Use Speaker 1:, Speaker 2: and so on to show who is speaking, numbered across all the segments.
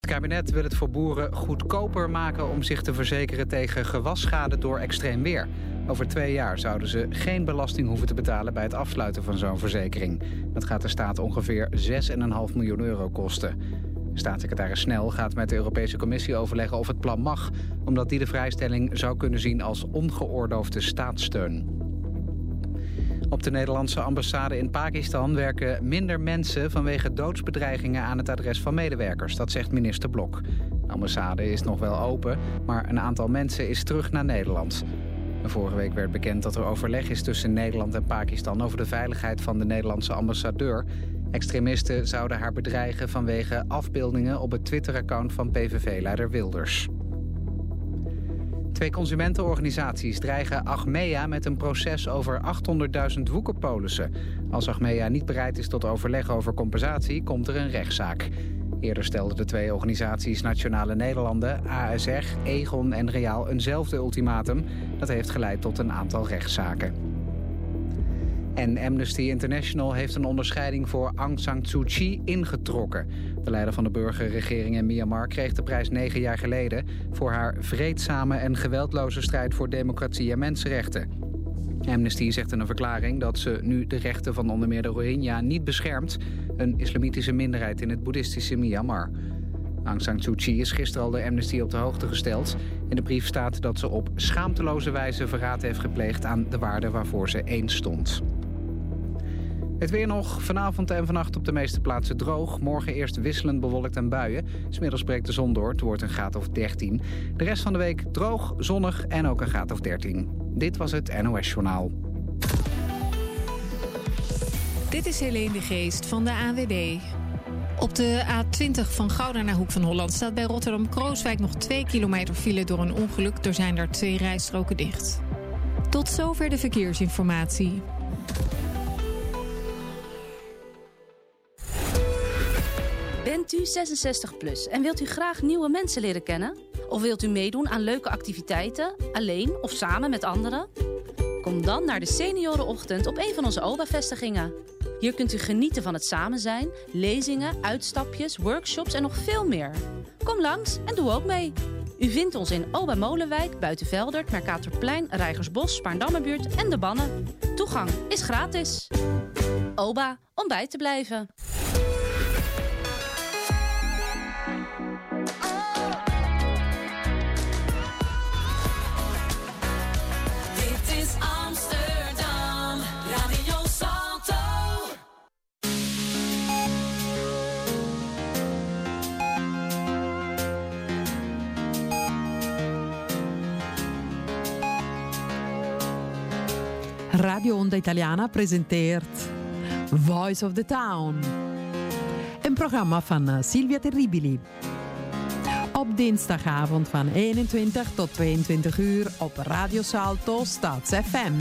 Speaker 1: Het kabinet wil het voor boeren goedkoper maken om zich te verzekeren tegen gewasschade door extreem weer. Over 2 jaar zouden ze geen belasting hoeven te betalen bij het afsluiten van zo'n verzekering. Dat gaat de staat ongeveer 6,5 miljoen euro kosten. Staatssecretaris Snel gaat met de Europese Commissie overleggen of het plan mag, omdat die de vrijstelling zou kunnen zien als ongeoorloofde staatssteun. Op de Nederlandse ambassade in Pakistan werken minder mensen vanwege doodsbedreigingen aan het adres van medewerkers. Dat zegt minister Blok. De ambassade is nog wel open, maar een aantal mensen is terug naar Nederland. Vorige week werd bekend dat er overleg is tussen Nederland en Pakistan over de veiligheid van de Nederlandse ambassadeur. Extremisten zouden haar bedreigen vanwege afbeeldingen op het Twitter-account van PVV-leider Wilders. 2 consumentenorganisaties dreigen Achmea met een proces over 800.000 woekerpolissen. Als Achmea niet bereid is tot overleg over compensatie, komt er een rechtszaak. Eerder stelden de 2 organisaties Nationale Nederlanden, ASR, Egon en Reaal eenzelfde ultimatum. Dat heeft geleid tot een aantal rechtszaken. En Amnesty International heeft een onderscheiding voor Aung San Suu Kyi ingetrokken. De leider van de burgerregering in Myanmar kreeg de prijs 9 jaar geleden voor haar vreedzame en geweldloze strijd voor democratie en mensenrechten. Amnesty zegt in een verklaring dat ze nu de rechten van onder meer de Rohingya niet beschermt, een islamitische minderheid in het boeddhistische Myanmar. Aung San Suu Kyi is gisteren al de Amnesty op de hoogte gesteld. In de brief staat dat ze op schaamteloze wijze verraad heeft gepleegd aan de waarden waarvoor ze eens stond. Het weer nog. Vanavond en vannacht op de meeste plaatsen droog. Morgen eerst wisselend bewolkt en buien. 's Middags breekt de zon door. Het wordt een graad of 13. De rest van de week droog, zonnig en ook een graad of 13. Dit was het NOS Journaal.
Speaker 2: Dit is Helene de Geest van de ANWB. Op de A20 van Gouda naar Hoek van Holland staat bij Rotterdam-Krooswijk nog 2 kilometer file door een ongeluk. Er zijn daar 2 rijstroken dicht. Tot zover de verkeersinformatie.
Speaker 3: Bent u 66 plus en wilt u graag nieuwe mensen leren kennen? Of wilt u meedoen aan leuke activiteiten, alleen of samen met anderen? Kom dan naar de Seniorenochtend op een van onze OBA-vestigingen. Hier kunt u genieten van het samen zijn, lezingen, uitstapjes, workshops en nog veel meer. Kom langs en doe ook mee. U vindt ons in OBA Molenwijk, Buitenveldert, Mercatorplein, Rijgersbos, Spaarndammerbuurt en De Bannen. Toegang is gratis. OBA, om bij te blijven.
Speaker 4: Radio Onda Italiana presenteert Voice of the Town. Een programma van Silvia Terribili. Op dinsdagavond van 21 tot 22 uur op Radio Salto Stads FM.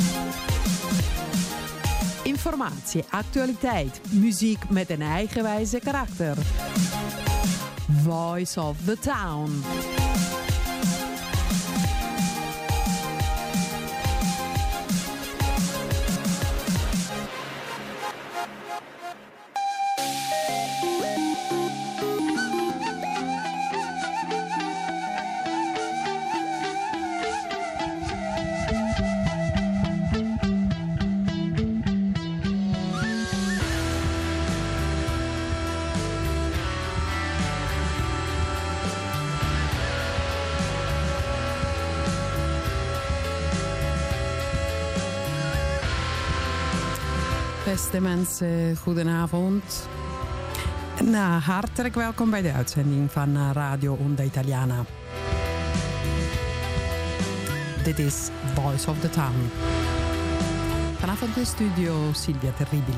Speaker 4: Informatie, actualiteit, muziek met een eigenwijze karakter. Voice of the Town. Beste mensen, goedenavond. Hartelijk welkom bij de uitzending van Radio Onda Italiana. Dit is Voice of the Town. Vanavond de studio Silvia Terribili.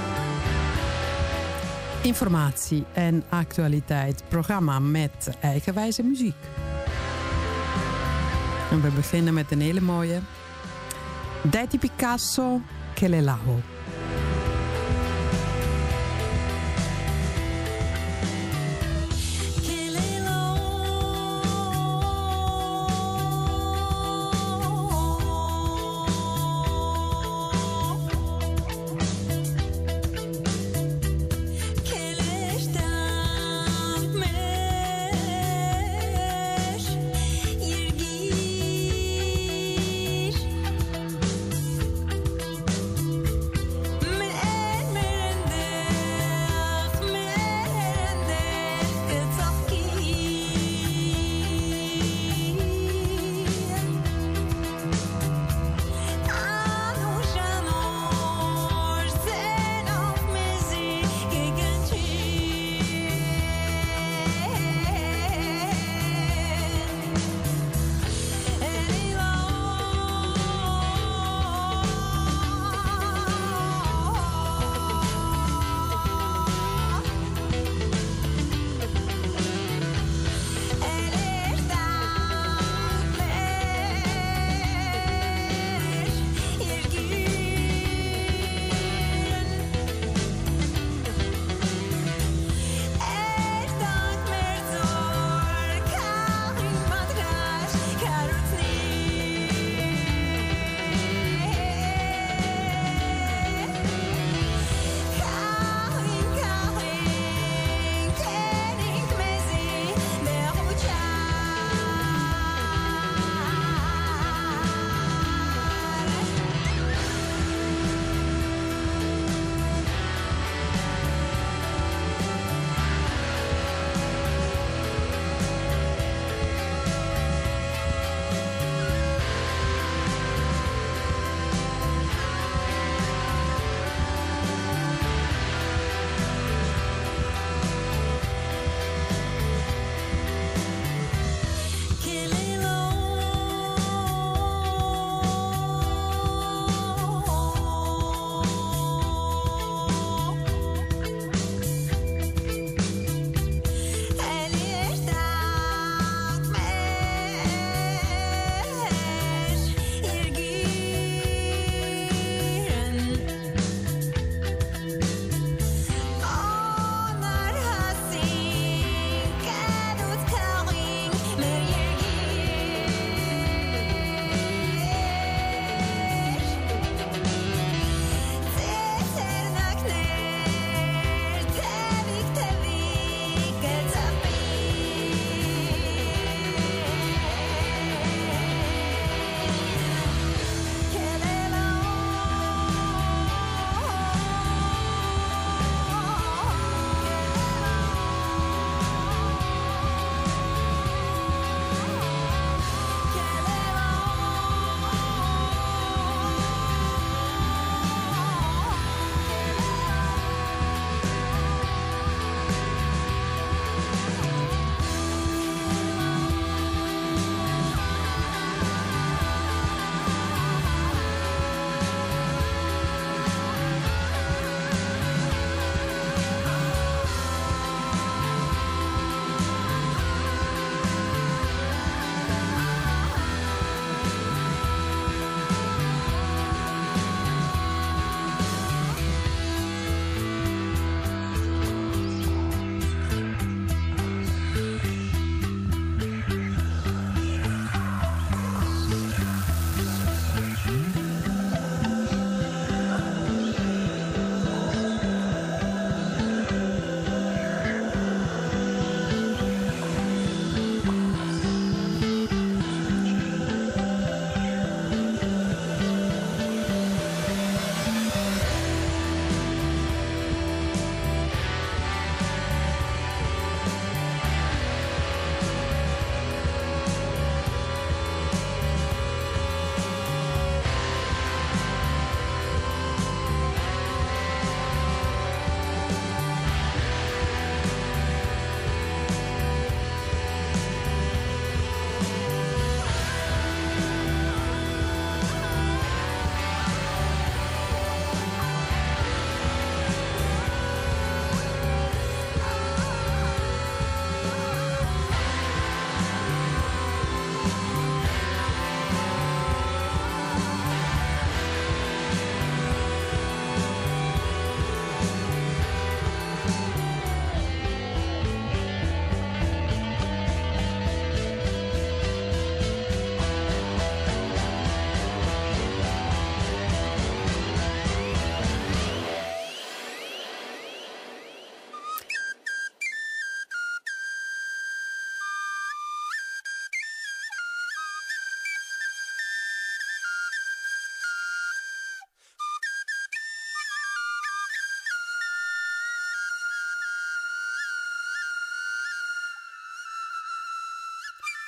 Speaker 4: Informatie en actualiteit, programma met eigenwijze muziek. En we beginnen met een hele mooie. Dai ti Picasso che le lavo.
Speaker 5: Que le está me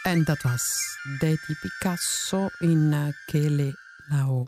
Speaker 4: En dat was Deti Picasso in Kele Lao.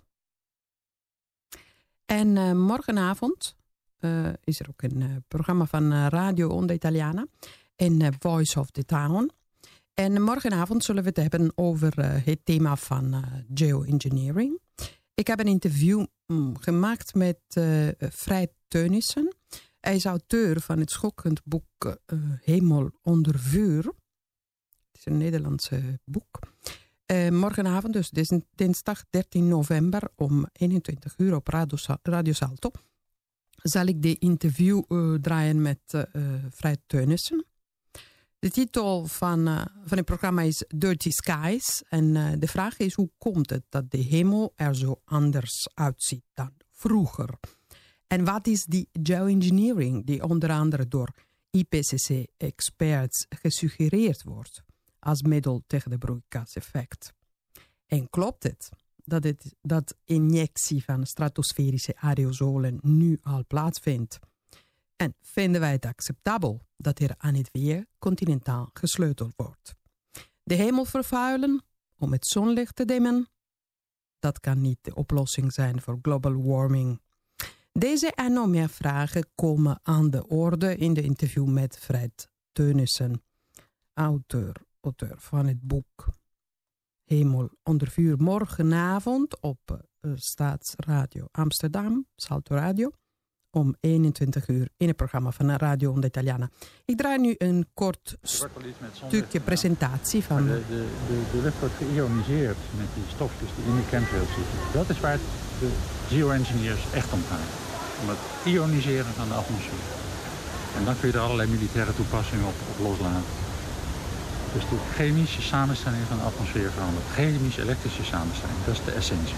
Speaker 4: En morgenavond is er ook een programma van Radio Onda Italiana en Voice of the Town. En morgenavond zullen we het hebben over het thema van geoengineering. Ik heb een interview gemaakt met Fred Teunissen. Hij is auteur van het schokkend boek Hemel onder vuur. Het is een Nederlandse boek. Morgenavond, dus dinsdag 13 november om 21 uur op Radio Salto, zal ik de interview draaien met Fred Teunissen. De titel van het programma is Dirty Skies. En de vraag is, hoe komt het dat de hemel er zo anders uitziet dan vroeger? En wat is die geoengineering die onder andere door IPCC-experts gesuggereerd wordt als middel tegen de broeikaseffect? En klopt het dat injectie van stratosferische aerosolen nu al plaatsvindt? En vinden wij het acceptabel dat er aan het weer continentaal gesleuteld wordt? De hemel vervuilen om het zonlicht te dimmen? Dat kan niet de oplossing zijn voor global warming. Deze en nog meer vragen komen aan de orde in de interview met Fred Teunissen, auteur van het boek Hemel onder vuur, morgenavond op Staatsradio Amsterdam, Salto Radio, om 21 uur in het programma van Radio Onda Italiana. Ik draai nu een kort stukje presentatie van...
Speaker 5: De lucht wordt geïoniseerd met die stofjes die in de chemtrails zitten. Dat is waar de geoengineers echt om gaan. Om het ioniseren van de atmosfeer. En dan kun je er allerlei militaire toepassingen op loslaten. Dus de chemische samenstelling van de atmosfeer verandert. Chemisch-elektrische samenstelling, dat is de essentie.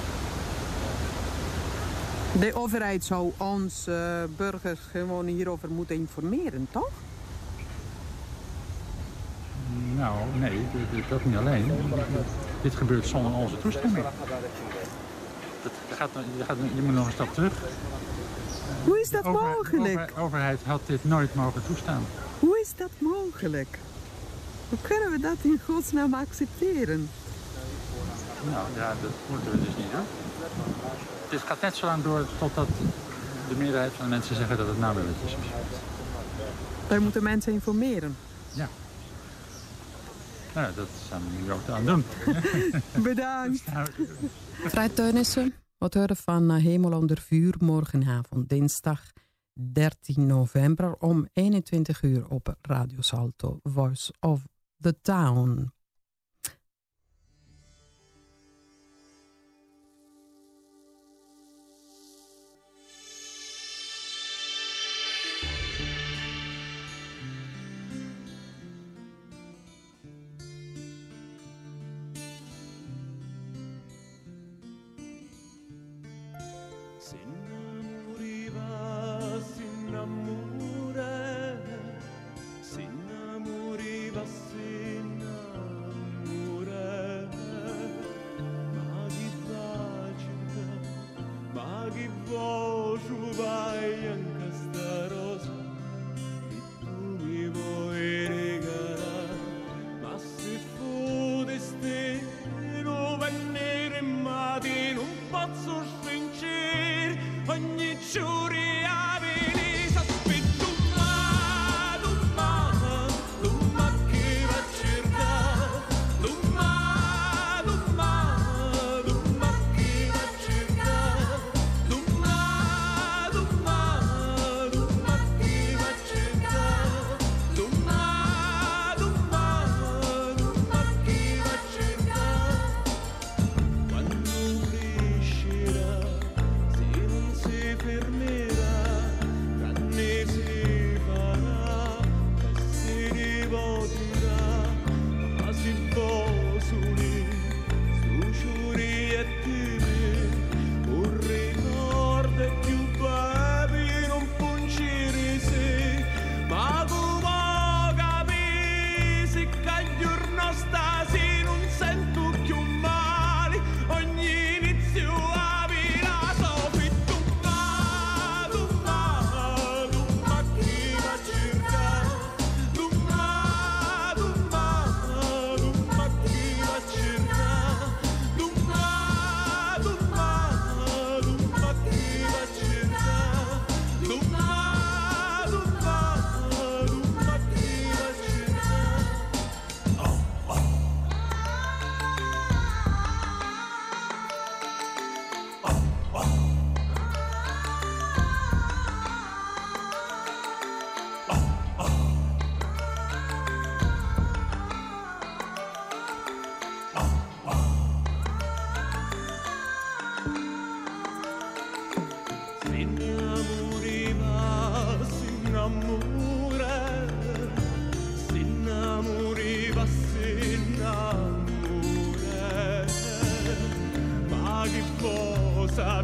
Speaker 4: De overheid zou ons burgers gewoon hierover moeten informeren, toch?
Speaker 5: Nou, nee, dat niet alleen. Dit gebeurt zonder onze toestemming. Je moet nog een stap terug.
Speaker 4: Hoe is dat mogelijk?
Speaker 5: De overheid had dit nooit mogen toestaan.
Speaker 4: Hoe is dat mogelijk? Hoe kunnen we dat in godsnaam accepteren?
Speaker 5: Nou ja, dat moeten we dus niet doen. Het gaat net zo lang door totdat de meerderheid van de mensen zeggen dat het nou welletjes is.
Speaker 4: Wij moeten mensen informeren.
Speaker 5: Ja. Nou, dat zijn we nu ook aan het doen.
Speaker 4: Bedankt. Fred Teunissen, auteur van Hemel onder vuur, morgenavond, dinsdag 13 november om 21 uur op Radio Salto, Voice of the Town.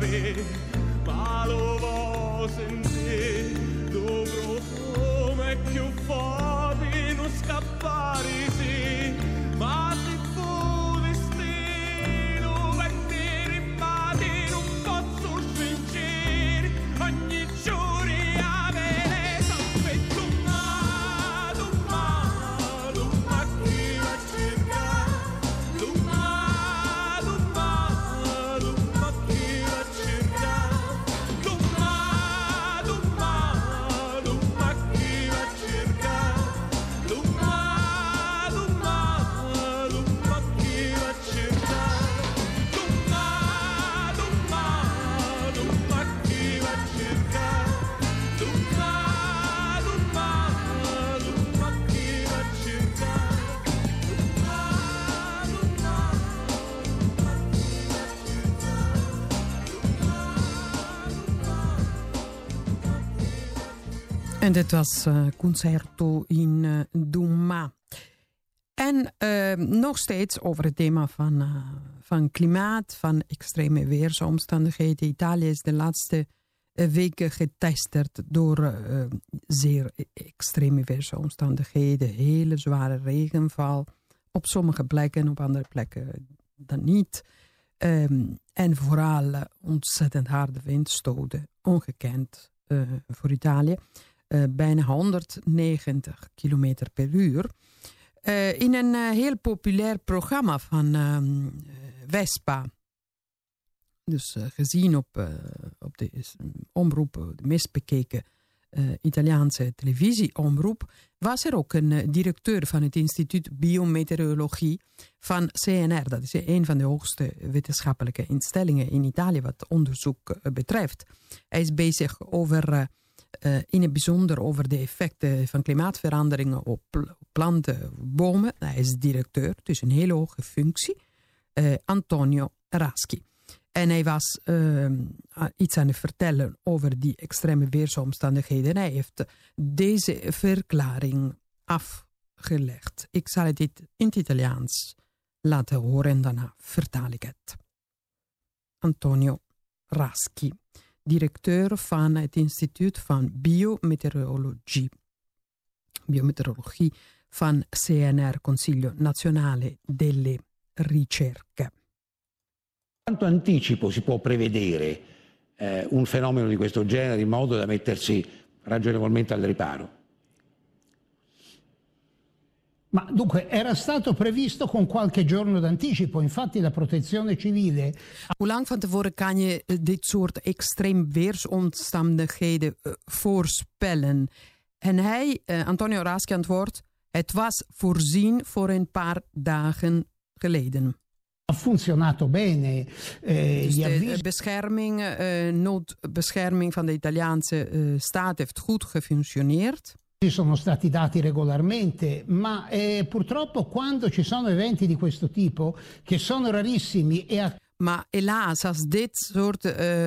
Speaker 6: avere, ma lo vuoi sentire, tuo profumo è più forte, non scappare sì, ma se fu destino, vendere in mare, non posso sfuggire, ogni giorno avere, soffetto male, chi va a cercare, chi va a cercare,
Speaker 4: En dit was Concerto in Dumma. En nog steeds over het thema van klimaat, van extreme weersomstandigheden. Italië is de laatste weken geteisterd door zeer extreme weersomstandigheden. Hele zware regenval. Op sommige plekken, op andere plekken dan niet. En vooral ontzettend harde windstoten. Ongekend voor Italië. Bijna 190 kilometer per uur. In een heel populair programma van Vespa. Dus gezien op de omroep, de meest bekeken Italiaanse televisieomroep, was er ook een directeur van het instituut Biometeorologie van CNR. Dat is een van de hoogste wetenschappelijke instellingen in Italië wat onderzoek betreft. Hij is bezig over... in het bijzonder over de effecten van klimaatveranderingen op planten, bomen. Hij is directeur, dus een hele hoge functie. Antonio Raschi. En hij was iets aan het vertellen over die extreme weersomstandigheden. Hij heeft deze verklaring afgelegd. Ik zal het in het Italiaans laten horen en daarna vertaal ik het. Antonio Raschi, directeur van het instituut van biometeorologie van CNR, Consiglio Nazionale delle Ricerche.
Speaker 7: Quanto anticipo si può prevedere un fenomeno di questo genere in modo da mettersi ragionevolmente al riparo?
Speaker 8: Ma dunque era stato previsto con qualche giorno d'anticipo, infatti la protezione civile...
Speaker 4: Hoe lang van tevoren kan je dit soort extreem weersomstandigheden voorspellen? En hij, Antonio Raschi, antwoordt, het was voorzien voor een paar dagen geleden.
Speaker 8: Ha funzionato bene.
Speaker 4: Dus de noodbescherming van de Italiaanse staat heeft goed gefunctioneerd.
Speaker 8: Ci sono stati dati regolarmente, ma purtroppo quando ci sono eventi di questo tipo, che sono rarissimi
Speaker 4: maar helaas, als dit soort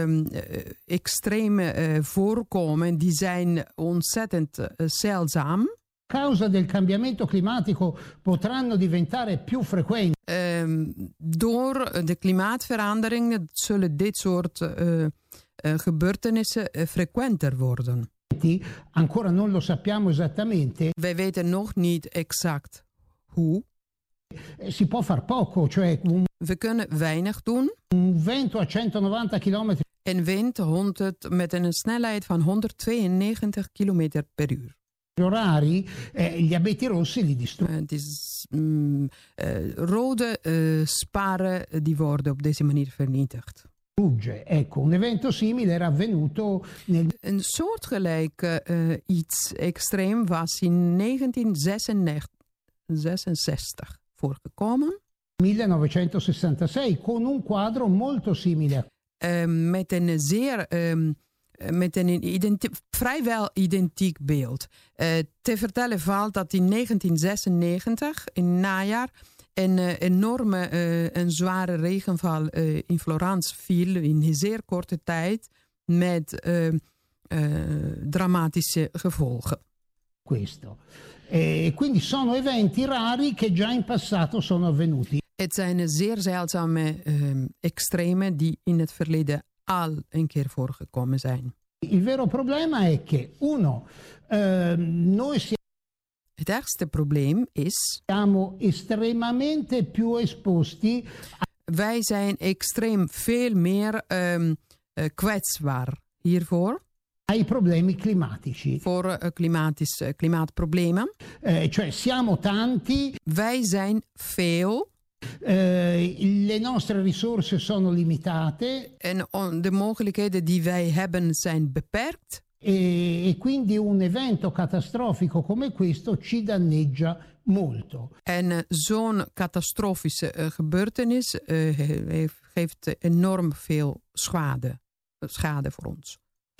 Speaker 4: extreme voorkomen, die zijn ontzettend zeldzaam.
Speaker 8: A causa del cambiamento climatico potranno diventare più frequenti.
Speaker 4: Door de klimaatverandering zullen dit soort gebeurtenissen frequenter worden.
Speaker 8: Ancora non lo sappiamo esattamente.
Speaker 4: Wij weten nog niet exact hoe.
Speaker 8: Si può far poco, cioè
Speaker 4: we kunnen weinig doen.
Speaker 8: Un vento a 190 km.
Speaker 4: En wind met een snelheid van 192 km per uur.
Speaker 8: Orari, gli abeti rossi li distruggono.
Speaker 4: Het is rode sparen die worden op deze manier vernietigd.
Speaker 8: Ecco, un evento simile era avvenuto
Speaker 4: Een soortgelijk iets extreem was in 1966 voorgekomen.
Speaker 8: 1966, con un quadro molto simile.
Speaker 4: Met een vrijwel identiek beeld. Te vertellen valt dat in 1996, in het najaar, een enorme en zware regenval in Florence viel in een zeer korte tijd met dramatische gevolgen.
Speaker 8: Questo. Quindi sono eventi rari che già in passato sono avvenuti.
Speaker 4: Het zijn zeer zeldzame extreme die in het verleden al een keer voorgekomen zijn.
Speaker 8: Il vero problema è che, noi
Speaker 4: Het ergste probleem is,
Speaker 8: siamo estremamente più esposti
Speaker 4: wij zijn extreem veel meer kwetsbaar hiervoor.
Speaker 8: ai problemi climatici.
Speaker 4: Voor klimaatproblemen.
Speaker 8: Cioè siamo tanti,
Speaker 4: Wij zijn veel
Speaker 8: le nostre risorse sono limitate
Speaker 4: en de mogelijkheden die wij hebben zijn beperkt.
Speaker 8: e quindi un evento catastrofico come questo ci danneggia molto.
Speaker 4: En zo'n catastrofische gebeurtenis geeft enorm veel schade voor ons.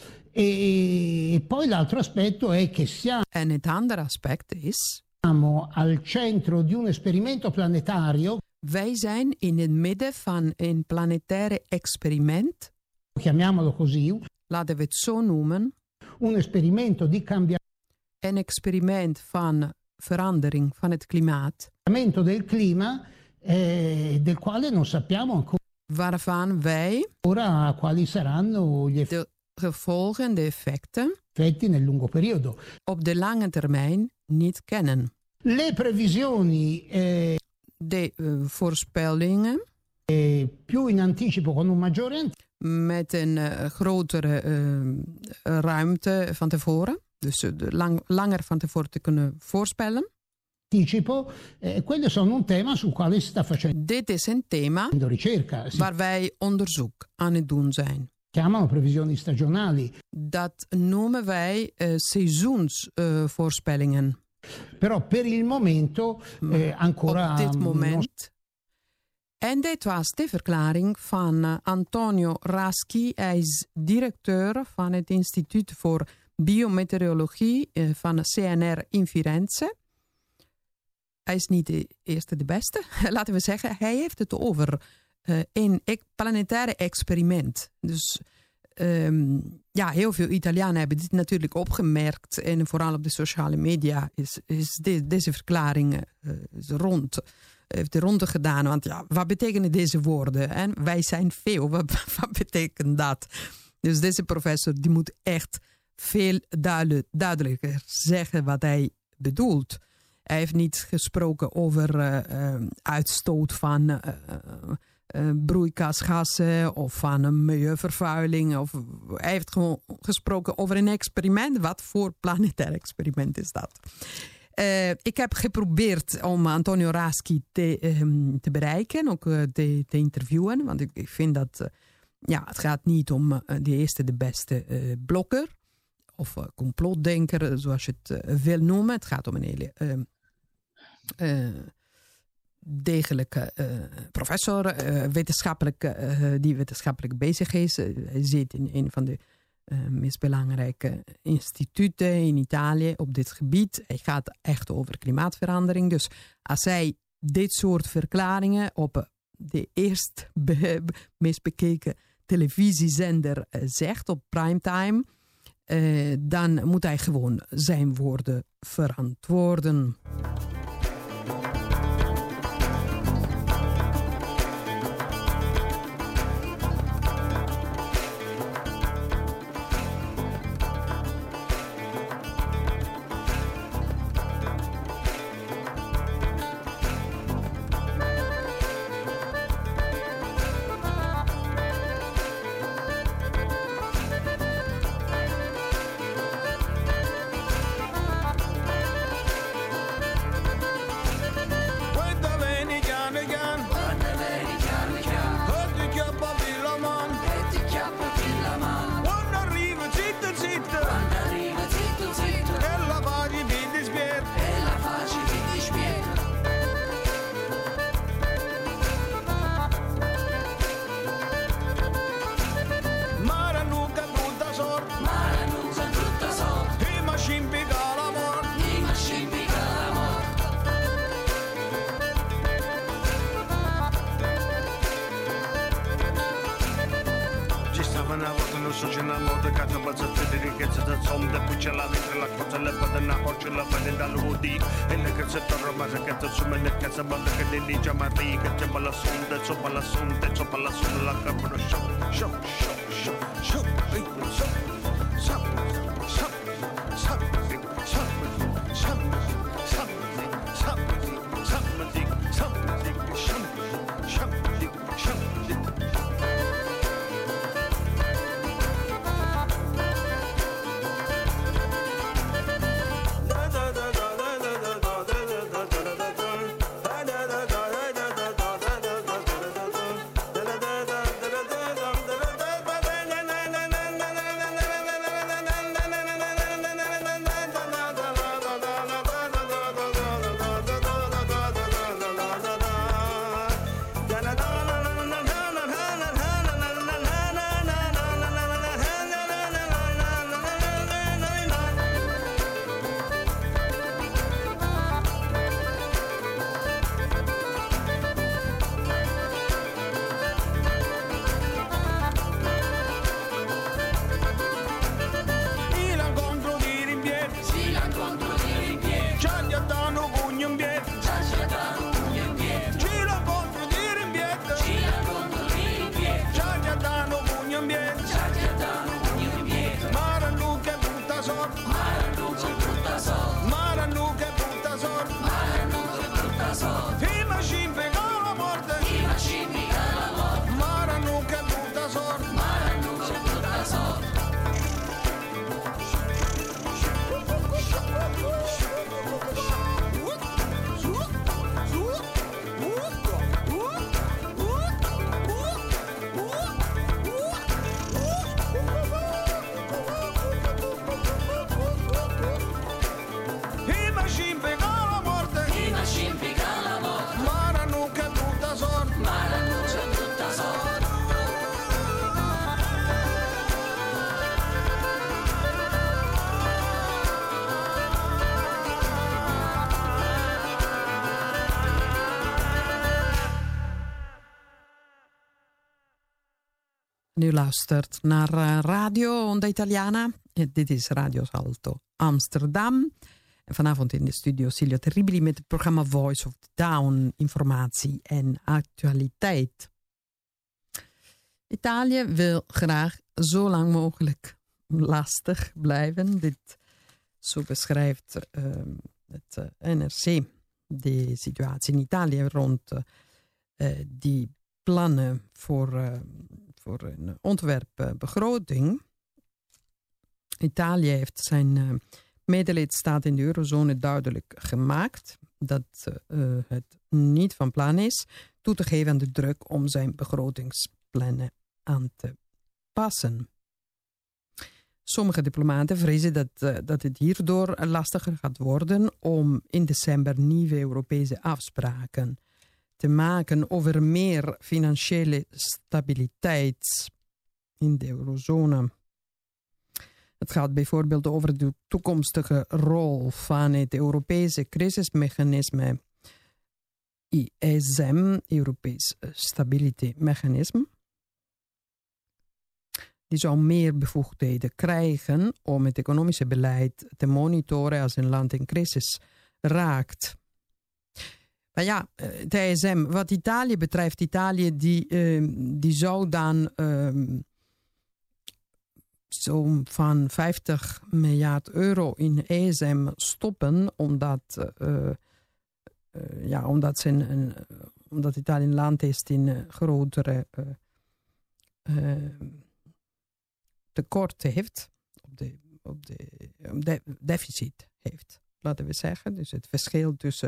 Speaker 8: E poi l'altro aspetto è che
Speaker 4: En het andere aspect is,
Speaker 8: siamo al centro di un esperimento planetario,
Speaker 4: wij zijn in het midden van een planetaire experiment,
Speaker 8: chiamiamolo così,
Speaker 4: laten we het zo noemen,
Speaker 8: un esperimento di
Speaker 4: een experiment van verandering van het klimaat,
Speaker 8: cambiamento del clima, del quale non sappiamo
Speaker 4: waarvan wij
Speaker 8: ancora quali saranno gli
Speaker 4: de gevolgen, de effecten,
Speaker 8: effetti nel lungo periodo.
Speaker 4: op de lange termijn niet kennen.
Speaker 8: Le previsioni
Speaker 4: De voorspellingen
Speaker 8: più in anticipo, con un maggiore
Speaker 4: met een grotere ruimte van tevoren, dus langer van tevoren te kunnen voorspellen.
Speaker 8: anticipo, quello sono un tema sul quale si sta facendo
Speaker 4: Dit is een thema
Speaker 8: ricerca. Si
Speaker 4: waar wij onderzoek aan het doen zijn.
Speaker 8: chiamano previsioni stagionali,
Speaker 4: Dat noemen wij seizoensvoorspellingen.
Speaker 8: però per il momento ancora
Speaker 4: Op dit
Speaker 8: non
Speaker 4: moment. En dit was de verklaring van Antonio Raschi. Hij is directeur van het Instituut voor Biometeorologie van CNR in Firenze. Hij is niet de eerste, de beste. Laten we zeggen, hij heeft het over een planetaire experiment. Dus heel veel Italianen hebben dit natuurlijk opgemerkt. En vooral op de sociale media is deze verklaring heeft de ronde gedaan. Want ja, wat betekenen deze woorden? En wij zijn veel. Wat betekent dat? Dus deze professor die moet echt veel duidelijker zeggen wat hij bedoelt. Hij heeft niet gesproken over uitstoot van broeikasgassen of van een milieuvervuiling. Hij heeft gewoon gesproken over een experiment. Wat voor planetair experiment is dat? Ik heb geprobeerd om Antonio Raschi te bereiken, ook te interviewen. Want ik vind dat het gaat niet om de eerste, de beste blogger of complotdenker, zoals je het wil noemen. Het gaat om een hele degelijke professor, die wetenschappelijk bezig is. Hij zit in een van de meest belangrijke instituten in Italië op dit gebied. Het gaat echt over klimaatverandering. Dus als hij dit soort verklaringen op de meest bekeken televisiezender zegt op primetime, dan moet hij gewoon zijn woorden verantwoorden.
Speaker 9: so c'è una moda che ti passa a di ricchezza da sonda poi c'è la vita la cosa le vada una porcia la vada dall'udi e le che se torna ma che ti assume le che se balla che di lì già marri che c'è la sonda sopra la sonda la capra shop shop shop shop shop
Speaker 4: U luistert naar Radio Onda Italiana. Dit is Radio Salto Amsterdam. En vanavond in de studio Silvia Terribili met het programma Voice of the Town. Informatie en actualiteit. Italië wil graag zo lang mogelijk lastig blijven. Zo beschrijft het NRC de situatie in Italië rond die plannen voor een ontwerpbegroting. Italië heeft zijn medelidstaat in de eurozone duidelijk gemaakt dat het niet van plan is toe te geven aan de druk om zijn begrotingsplannen aan te passen. Sommige diplomaten vrezen dat het hierdoor lastiger gaat worden om in december nieuwe Europese afspraken te maken over meer financiële stabiliteit in de eurozone. Het gaat bijvoorbeeld over de toekomstige rol van het Europese crisismechanisme ESM, Europees Stability Mechanism. Die zou meer bevoegdheden krijgen om het economische beleid te monitoren als een land in crisis raakt. Maar ja, het ESM, wat Italië betreft, Italië die zou dan zo'n van 50 miljard euro in ESM stoppen, omdat Italië een land is die een grotere tekort heeft, op de deficit heeft, laten we zeggen. Dus het verschil tussen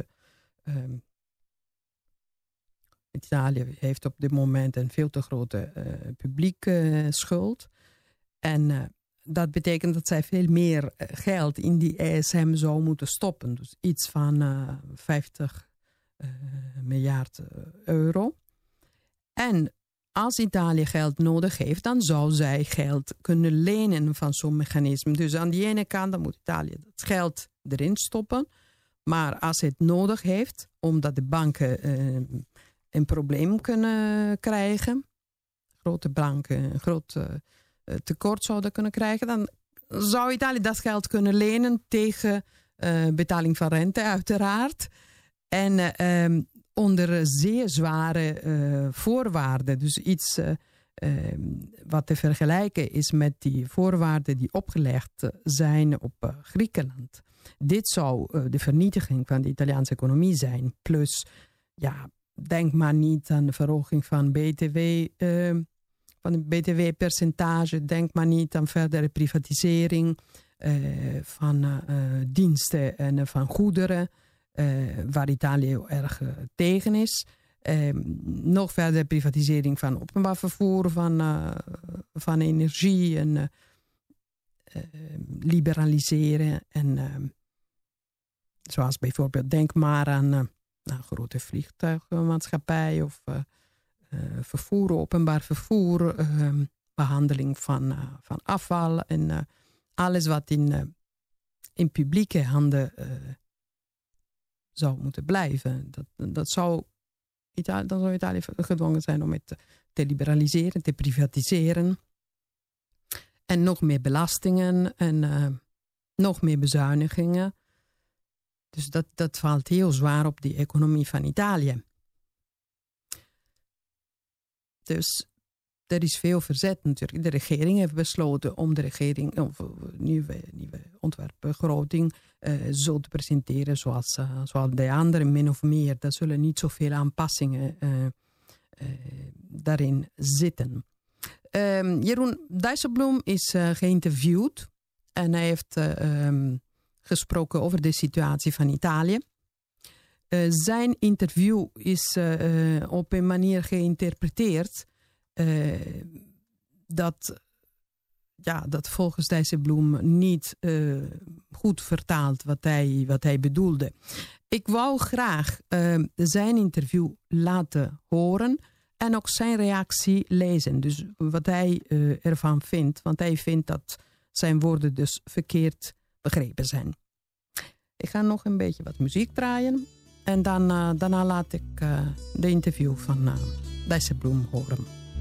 Speaker 4: Italië heeft op dit moment een veel te grote publieke schuld. En dat betekent dat zij veel meer geld in die ESM zou moeten stoppen. Dus iets van 50 miljard euro. En als Italië geld nodig heeft, dan zou zij geld kunnen lenen van zo'n mechanisme. Dus aan die ene kant dan moet Italië dat geld erin stoppen. Maar als het nodig heeft, omdat de banken een probleem kunnen krijgen, grote banken, grote tekort zouden kunnen krijgen, dan zou Italië dat geld kunnen lenen tegen betaling van rente uiteraard. En onder zeer zware voorwaarden. Dus iets wat te vergelijken is met die voorwaarden die opgelegd zijn op Griekenland. Dit zou de vernietiging van de Italiaanse economie zijn. Plus, denk maar niet aan de verhoging van BTW, van het BTW-percentage. Denk maar niet aan verdere privatisering van diensten en van goederen, waar Italië heel erg tegen is. Nog verder privatisering van openbaar vervoer, van energie en liberaliseren. En zoals bijvoorbeeld, denk maar aan grote vliegtuigmaatschappij of openbaar vervoer, behandeling van afval en alles wat in publieke handen zou moeten blijven. Dan zou Italië gedwongen zijn om het te liberaliseren, te privatiseren. En nog meer belastingen en nog meer bezuinigingen. Dus dat valt heel zwaar op de economie van Italië. Dus er is veel verzet natuurlijk. De regering heeft besloten om de nieuwe ontwerpbegroting zo te presenteren zoals de andere min of meer. Er zullen niet zoveel aanpassingen daarin zitten. Jeroen Dijsselbloem is geïnterviewd en hij heeft gesproken over de situatie van Italië. Zijn interview is op een manier geïnterpreteerd dat volgens Dijsselbloem niet goed vertaalt wat hij bedoelde. Ik wou graag zijn interview laten horen en ook zijn reactie lezen. Dus wat hij ervan vindt, want hij vindt dat zijn woorden dus verkeerd begrepen zijn. Ik ga nog een beetje wat muziek draaien en daarna laat ik de interview van Dijsselbloem horen.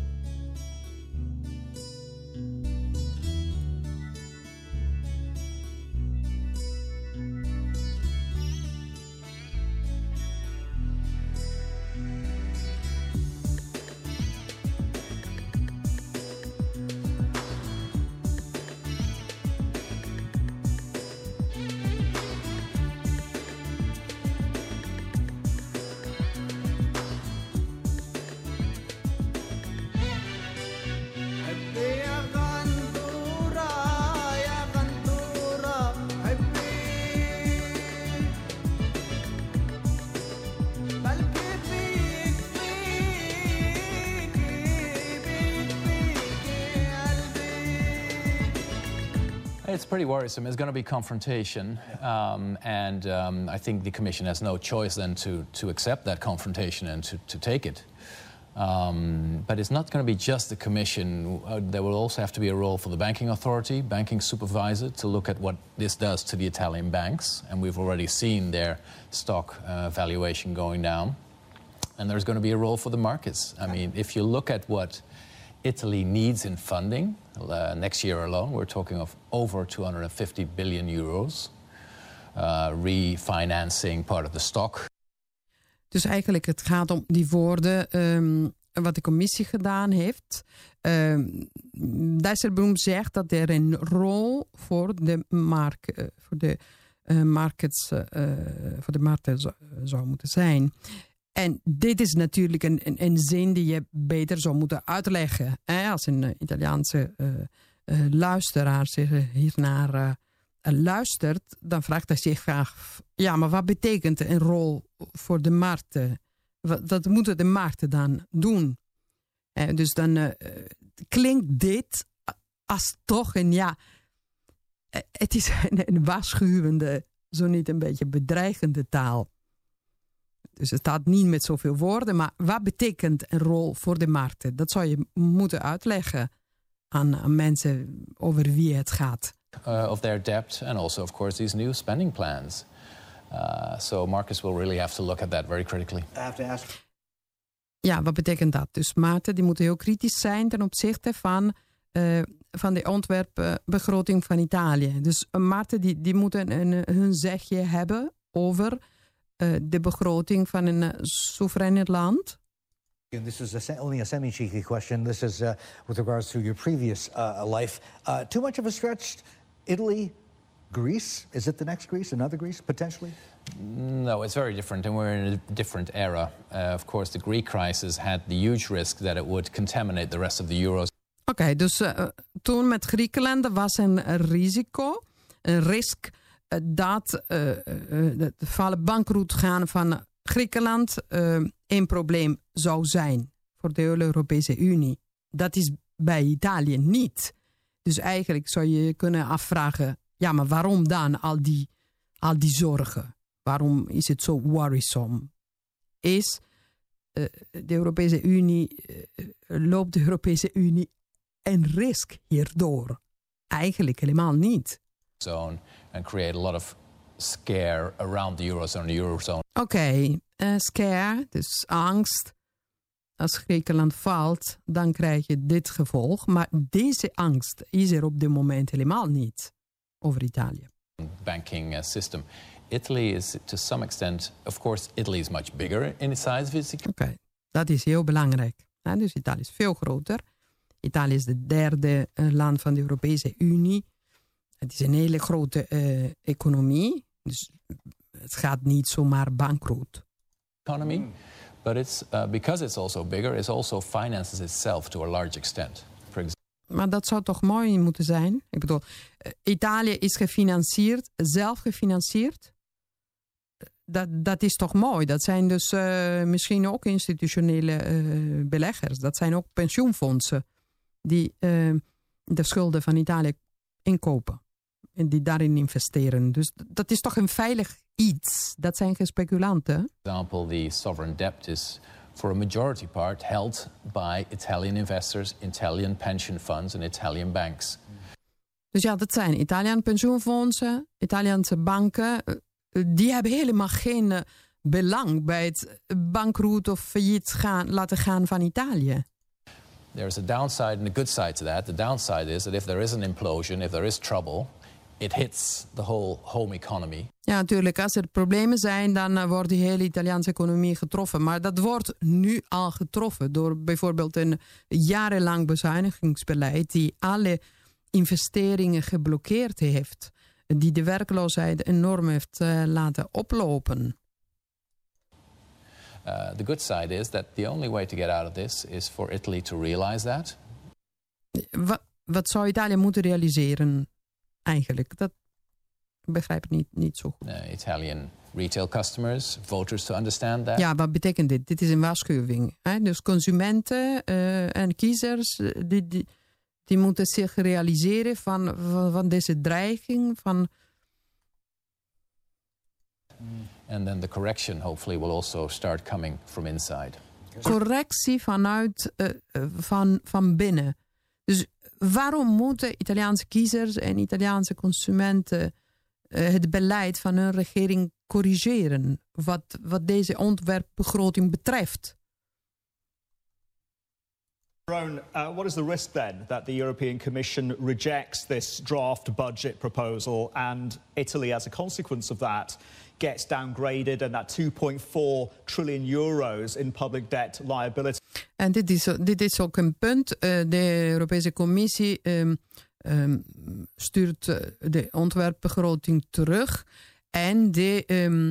Speaker 10: It's pretty worrisome. There's going to be confrontation, and I think the Commission has no choice then to accept that confrontation and to take it. But it's not going to be just the Commission. There will also have to be a role for the Banking Authority, Banking Supervisor, to look at what this does to the Italian banks. And we've already seen their stock valuation going down. And there's going to be a role for the markets. I mean, if you look at what Italy needs in funding, next year alone, we're talking of over 250 billion euros. Refinancing part of the stock.
Speaker 4: Dus eigenlijk het gaat om die woorden wat de commissie gedaan heeft. Dijsselbloem zegt dat er een rol voor de markten zou moeten zijn. En dit is natuurlijk een zin die je beter zou moeten uitleggen. Als een Italiaanse luisteraar zich hiernaar luistert, dan vraagt hij zich graag, ja, maar wat betekent een rol voor de markten? Wat moeten de markten dan doen? Dus dan klinkt dit als toch het is een waarschuwende, zo niet een beetje bedreigende taal. Dus het staat niet met zoveel woorden, maar wat betekent een rol voor de markten? Dat zou je moeten uitleggen aan mensen over wie het gaat.
Speaker 10: Of their debt and also, of course, these new spending plans. So markets will really have to look at that very critically. Ja,
Speaker 4: wat betekent dat? Dus markten die moeten heel kritisch zijn ten opzichte van van de ontwerpbegroting van Italië. Dus Maarten, die moeten hun zegje hebben over de begroting van een soeverein land.
Speaker 11: This is only a semi-cheeky question. This is with regards to your previous life. Too much of a stretch, Italy, Greece? Is it the next Greece, another Greece, potentially?
Speaker 10: No, it's very different, and we're in a different era. Of course, the Greek crisis had the huge risk that it would contaminate the rest of the euro.
Speaker 4: Oké, dus toen met Griekenland was een risico, een risk dat het vallen bankroet gaan van Griekenland een probleem zou zijn voor de hele Europese Unie. Dat is bij Italië niet. Dus eigenlijk zou je kunnen afvragen, ja, maar waarom dan al die zorgen? Waarom is het zo worrisome? Is de Europese Unie, loopt de Europese Unie een risk hierdoor? Eigenlijk helemaal niet.
Speaker 10: Zone and create a lot of scare around the eurozone.
Speaker 4: Oké, scare, dus angst. Als Griekenland valt, dan krijg je dit gevolg. Maar deze angst is er op dit moment helemaal niet over Italië.
Speaker 10: Banking system. Italy is to some extent, of course, Italy is much bigger in its size.
Speaker 4: Oké, dat is heel belangrijk. Dus Italië is veel groter. Italië is de derde land van de Europese Unie. Het is een hele grote economie. Dus het gaat niet zomaar bankroet.
Speaker 10: Economy, but it's because it's also bigger, it also finances itself to a large extent.
Speaker 4: Maar dat zou toch mooi moeten zijn? Ik bedoel, Italië is gefinancierd, zelf gefinancierd. Dat is toch mooi? Dat zijn dus misschien ook institutionele beleggers. Dat zijn ook pensioenfondsen die de schulden van Italië inkopen. En die daarin investeren. Dus dat is toch een veilig iets. Dat zijn geen speculanten.
Speaker 10: For example, the sovereign debt is for a majority part held by Italian investors, Italian pension funds and Italian banks.
Speaker 4: Dus ja, dat zijn Italiaanse pensioenfondsen, Italiaanse banken. Die hebben helemaal geen belang bij het bankroet of failliet laten gaan van Italië.
Speaker 10: There is a downside and a good side to that. The downside is that if there is an implosion, if there is trouble, it hits the whole home economy.
Speaker 4: Ja, natuurlijk. Als er problemen zijn, dan wordt die hele Italiaanse economie getroffen. Maar dat wordt nu al getroffen door bijvoorbeeld een jarenlang bezuinigingsbeleid die alle investeringen geblokkeerd heeft. Die de werkloosheid enorm heeft laten oplopen.
Speaker 10: The good side is that the only way to get out of this is for Italy to realize that.
Speaker 4: Wat zou Italië moeten realiseren eigenlijk? Dat begrijp ik niet zo goed.
Speaker 10: Italian retail customers, voters to understand that.
Speaker 4: Ja, wat betekent dit? Dit is een waarschuwing. Hè? Dus consumenten en kiezers die moeten zich realiseren van deze dreiging.
Speaker 10: And then the correction hopefully will also start coming from inside.
Speaker 4: Correctie vanuit van binnen. Dus waarom moeten Italiaanse kiezers en Italiaanse consumenten het beleid van hun regering corrigeren wat deze ontwerpbegroting betreft?
Speaker 12: What is the risk then that the European Commission rejects this draft budget proposal and Italy, as a consequence of that, gets downgraded and that 2.4 trillion euros in public debt liability?
Speaker 4: En dit is ook een punt. De Europese Commissie stuurt de ontwerpbegroting terug en de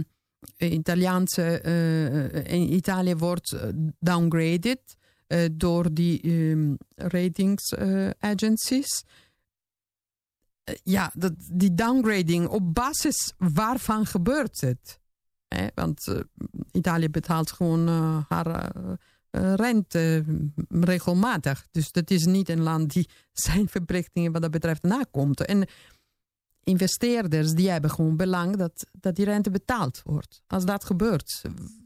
Speaker 4: Italië wordt downgraded door die ratings agencies. Die downgrading, op basis waarvan gebeurt het? Want Italië betaalt gewoon haar rente regelmatig. Dus dat is niet een land die zijn verplichtingen wat dat betreft nakomt. En investeerders die hebben gewoon belang dat die rente betaald wordt. Als dat gebeurt,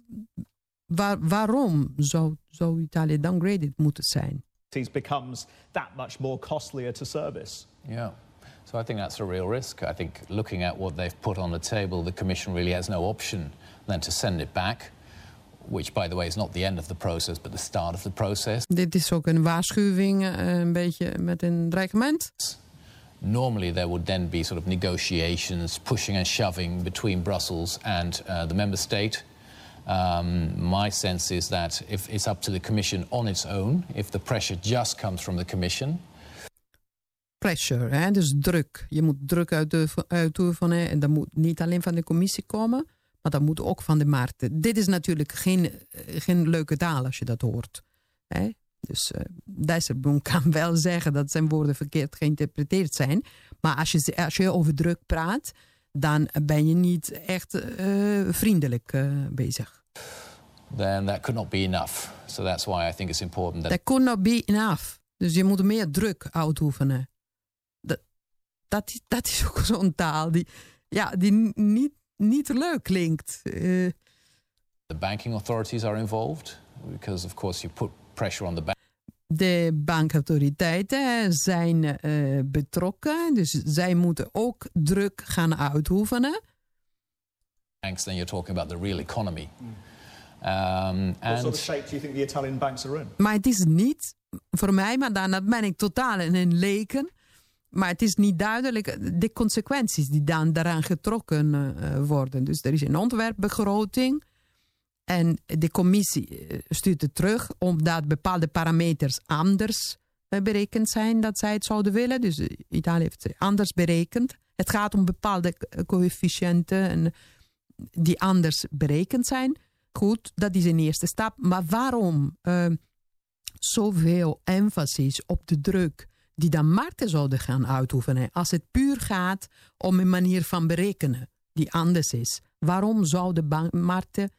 Speaker 4: waarom zou Italië downgraded moeten zijn?
Speaker 12: It becomes that much more costlier to service.
Speaker 10: Yeah. So I think that's a real risk. I think looking at what they've put on the table, the Commission really has no option than to send it back which, by the way, is not the end of the process, but the start of the process.
Speaker 4: Dit is ook een waarschuwing, een beetje met een dreigement.
Speaker 10: Normally there would then be sort of negotiations, pushing and shoving between Brussels and the member state. My sense is that if it's up to the Commission on its own, if the pressure just comes from the Commission.
Speaker 4: Pressure, hè? Dus druk. Je moet druk uitoefenen en dat moet niet alleen van de Commissie komen, maar dat moet ook van de markten. Dit is natuurlijk geen leuke taal als je dat hoort. Hè? Dus Dijsselbloem kan wel zeggen dat zijn woorden verkeerd geïnterpreteerd zijn. Maar als je over druk praat, dan ben je niet echt vriendelijk bezig.
Speaker 10: Then that could not be enough. So that's why I think it's important that...
Speaker 4: That could not be enough. Dus je moet meer druk uitoefenen. Dat is ook zo'n taal die niet leuk klinkt.
Speaker 10: The banking authorities are involved. Because of course you put pressure on the bank.
Speaker 4: De bankautoriteiten zijn betrokken. Dus zij moeten ook druk gaan uitoefenen.
Speaker 10: Banks, then you're talking about the real economy.
Speaker 12: What sort of shape do you think the Italian banks are in?
Speaker 4: Maar het is niet, voor mij, maar dan ben ik totaal een leken. Maar het is niet duidelijk de consequenties die dan daaraan getrokken worden. Dus er is een ontwerpbegroting. En de commissie stuurt het terug omdat bepaalde parameters anders berekend zijn dat zij het zouden willen. Dus Italië heeft het anders berekend. Het gaat om bepaalde coëfficiënten die anders berekend zijn. Goed, dat is een eerste stap. Maar waarom zoveel emphasis op de druk die dan markten zouden gaan uitoefenen als het puur gaat om een manier van berekenen die anders is? Waarom zouden markten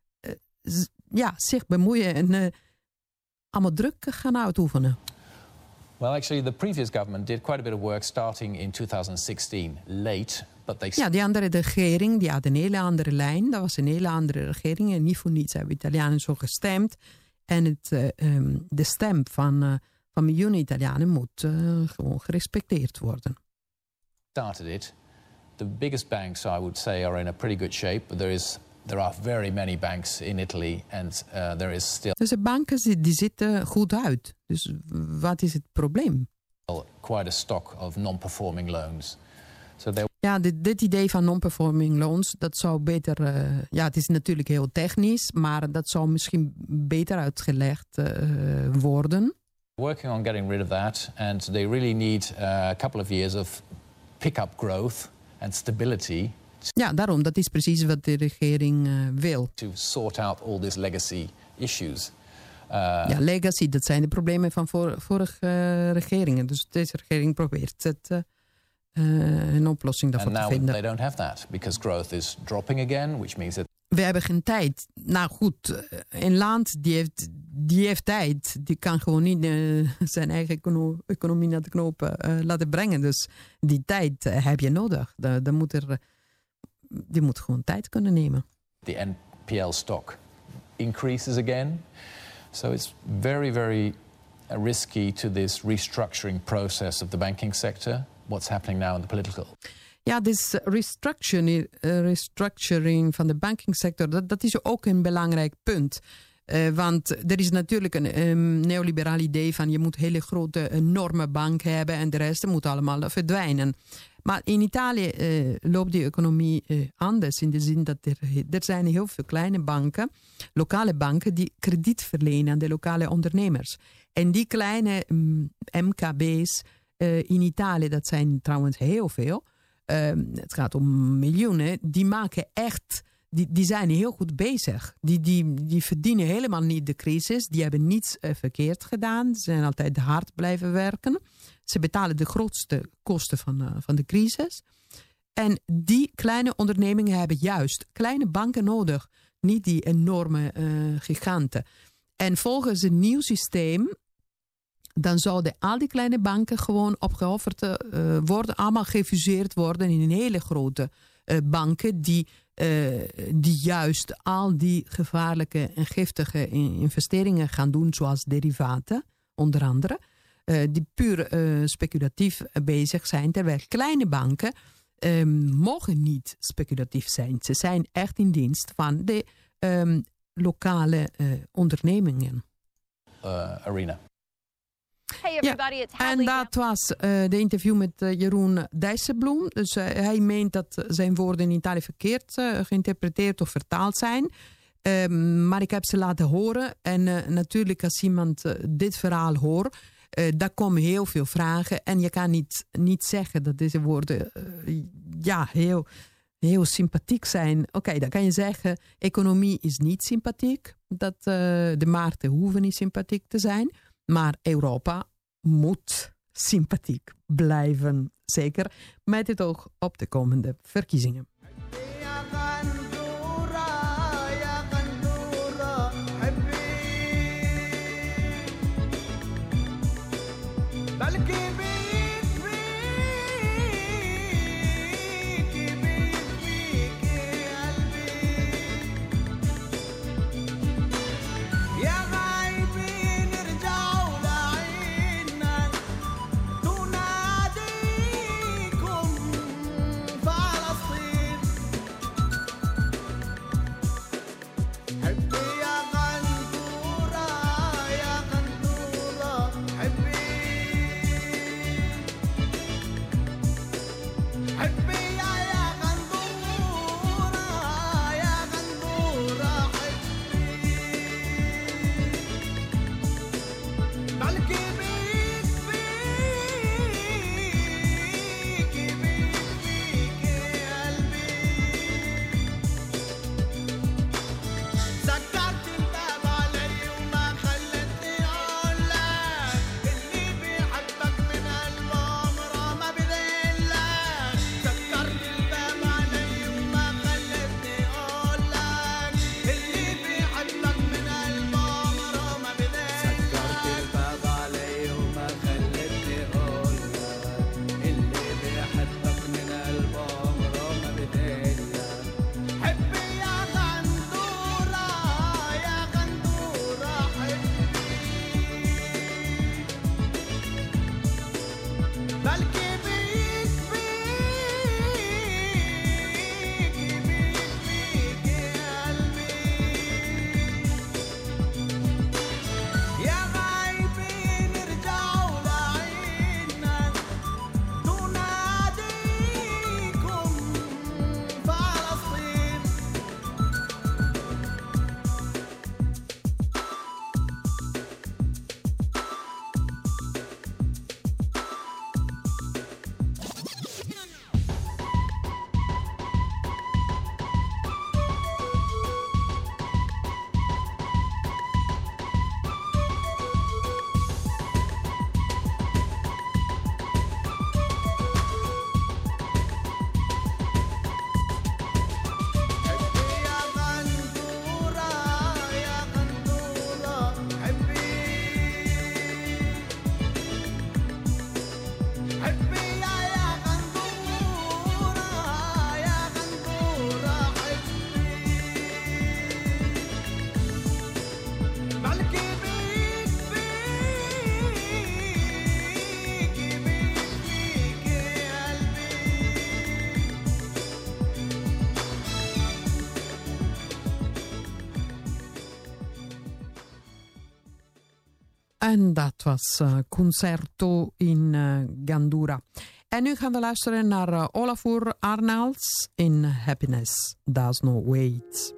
Speaker 4: zich bemoeien en allemaal druk gaan uitoefenen?
Speaker 10: Well, actually, the previous government did quite a bit of work starting in 2016, late. But they...
Speaker 4: Ja, die andere regering die had een hele andere lijn. Dat was een hele andere regering. En niet voor niets hebben Italianen zo gestemd. En de stem van miljoenen Italianen moet gewoon gerespecteerd worden.
Speaker 10: Started it. The biggest banks, I would say, are in a pretty good shape. But there are very many banks in Italy, and there is still...
Speaker 4: Dus de banken die zitten goed uit. Dus wat is het probleem?
Speaker 10: Quite a stock of non-performing loans. So
Speaker 4: ja, dit idee van non-performing loans, dat zou beter... het is natuurlijk heel technisch, maar dat zou misschien beter uitgelegd worden.
Speaker 10: Working on getting rid of that, and they really need a couple of years of pick-up growth and stability.
Speaker 4: Ja, daarom. Dat is precies wat de regering wil.
Speaker 10: To sort out all these legacy issues.
Speaker 4: Legacy, dat zijn de problemen van vorige regeringen. Dus deze regering probeert een oplossing daarvoor te vinden.
Speaker 10: They don't have that, because growth is dropping again, which means that...
Speaker 4: We hebben geen tijd. Nou goed, een land die heeft tijd. Die kan gewoon niet zijn eigen economie naar de knoop laten brengen. Dus die tijd heb je nodig. Die moet gewoon tijd kunnen nemen.
Speaker 10: The NPL stock increases again. So it's very, very risky to this restructuring process of the banking sector. What's happening now in the political...
Speaker 4: Ja, dus restructuring van de bankingsector, dat is ook een belangrijk punt. Want er is natuurlijk een neoliberaal idee van je moet hele grote enorme banken hebben en de rest moet allemaal verdwijnen. Maar in Italië loopt die economie anders in de zin dat er zijn heel veel kleine banken, lokale banken die krediet verlenen aan de lokale ondernemers. En die kleine MKB's in Italië, dat zijn trouwens heel veel. Het gaat om miljoenen. Die maken echt, die zijn heel goed bezig. Die verdienen helemaal niet de crisis. Die hebben niets verkeerd gedaan. Ze zijn altijd hard blijven werken. Ze betalen de grootste kosten van de crisis. En die kleine ondernemingen hebben juist kleine banken nodig. Niet die enorme giganten. En volgens een nieuw systeem, dan zouden al die kleine banken gewoon opgeofferd worden, allemaal gefuseerd worden in een hele grote banken die juist al die gevaarlijke en giftige investeringen gaan doen, zoals derivaten, onder andere, die puur speculatief bezig zijn, terwijl kleine banken mogen niet speculatief zijn. Ze zijn echt in dienst van de lokale ondernemingen.
Speaker 10: Arena.
Speaker 13: Hey everybody, it's
Speaker 4: En
Speaker 13: Hadley.
Speaker 4: dat was de interview met Jeroen Dijsselbloem. Dus hij meent dat zijn woorden in Italië verkeerd geïnterpreteerd of vertaald zijn. Maar ik heb ze laten horen. En natuurlijk als iemand dit verhaal hoort, daar komen heel veel vragen. En je kan niet zeggen dat deze woorden heel sympathiek zijn. Oké, dan kan je zeggen, economie is niet sympathiek. Dat de markten hoeven niet sympathiek te zijn. Maar Europa moet sympathiek blijven. Zeker met het oog op de komende verkiezingen. En dat was Concerto in Gandura. En nu gaan we luisteren naar Olafur Arnalds in Happiness Does Not Wait.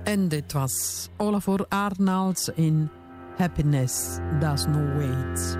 Speaker 4: En dit was Olafur Arnalds in Happiness Does No Wait.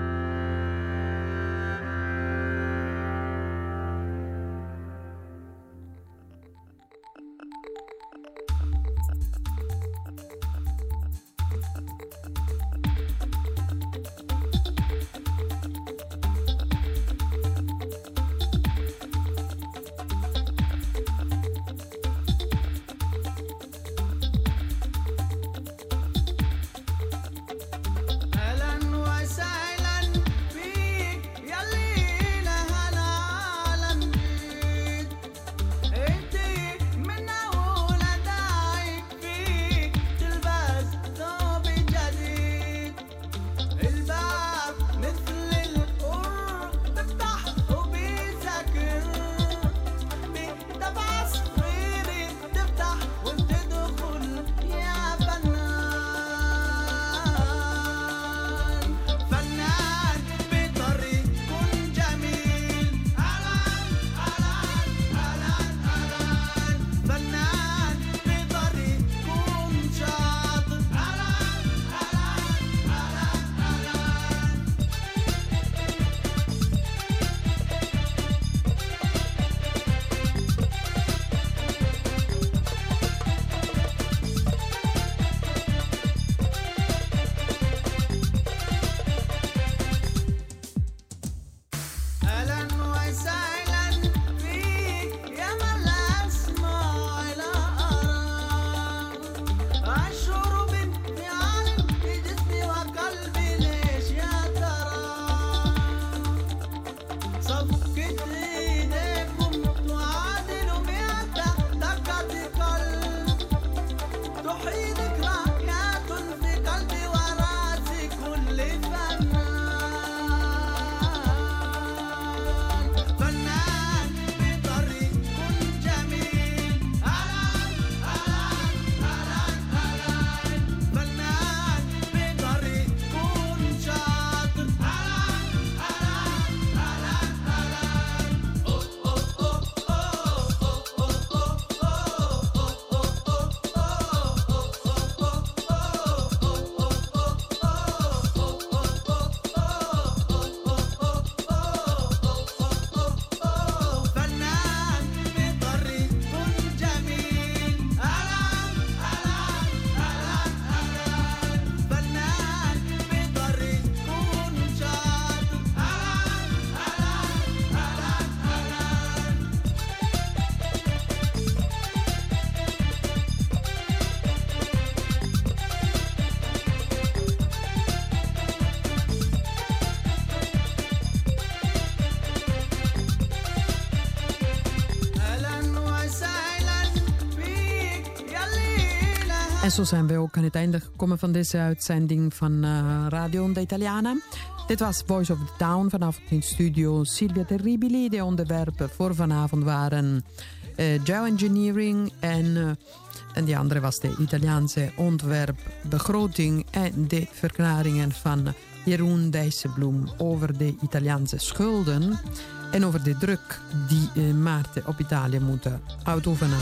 Speaker 4: En zo zijn we ook aan het einde gekomen van deze uitzending van Radio Onda Italiana. Dit was Voice of the Town, vanavond in studio Silvia Terribili. De onderwerpen voor vanavond waren geoengineering en die andere was de Italiaanse ontwerpbegroting en de verklaringen van Jeroen Dijsselbloem over de Italiaanse schulden en over de druk die Maarten op Italië moeten uitoefenen.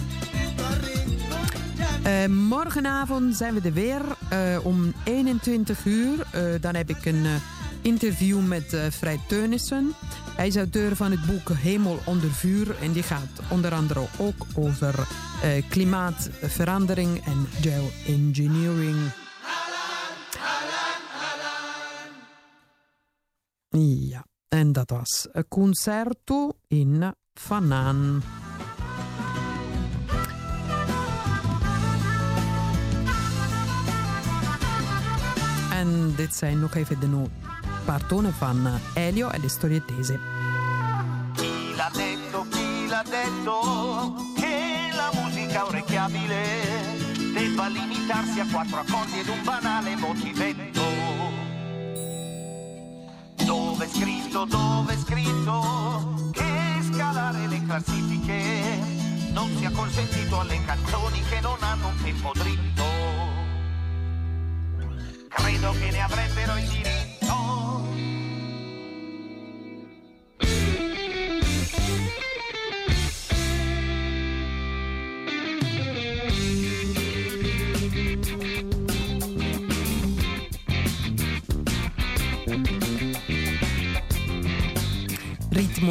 Speaker 4: Morgenavond zijn we er weer om 21 uur. Dan heb ik een interview met Fred Teunissen. Hij is auteur van het boek Hemel onder vuur. En die gaat onder andere ook over klimaatverandering en geoengineering. Ja, en dat was een concerto in Fanan. En dit zijn nog even de partone van Elio e le storie tese.
Speaker 14: Chi l'ha detto che la musica orecchiabile debba limitarsi a 4 accordi ed un banale motivetto. Dove è scritto che scalare le classifiche non sia consentito alle canzoni che non hanno un tempo dritto. Credo che ne avrebbero il diritto.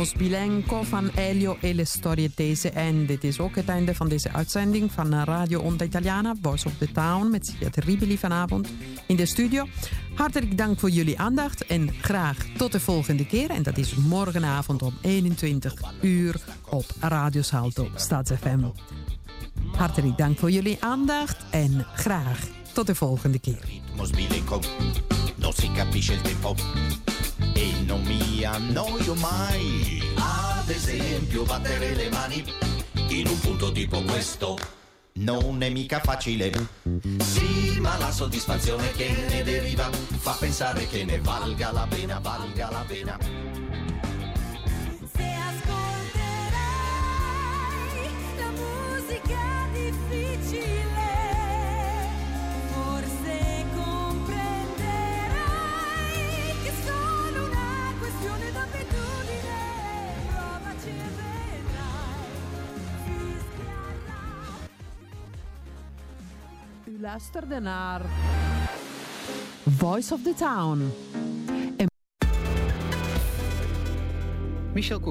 Speaker 4: ritmo Sbilenko van Elio e le storie tese. En dit is ook het einde van deze uitzending van Radio Onda Italiana, Voice of the Town, met Silvia Terribili vanavond in de studio. Hartelijk dank voor jullie aandacht en graag tot de volgende keer. En dat is morgenavond om 21 uur op Radio Salto StadsFM. Hartelijk dank voor jullie aandacht en graag tot de volgende keer.
Speaker 14: Non si capisce il tempo e non mi annoio mai. Ad esempio battere le mani in un punto tipo questo non è mica facile. Sì, ma la soddisfazione che ne deriva fa pensare che ne valga la pena, valga la pena.
Speaker 6: Se ascolterai la musica difficile, forse comprenderai che è solo una questione d'abitudine. Provaci e vedrai, fischiarà.
Speaker 4: U luisterde naar Voice of the Town.
Speaker 1: Michel Koen.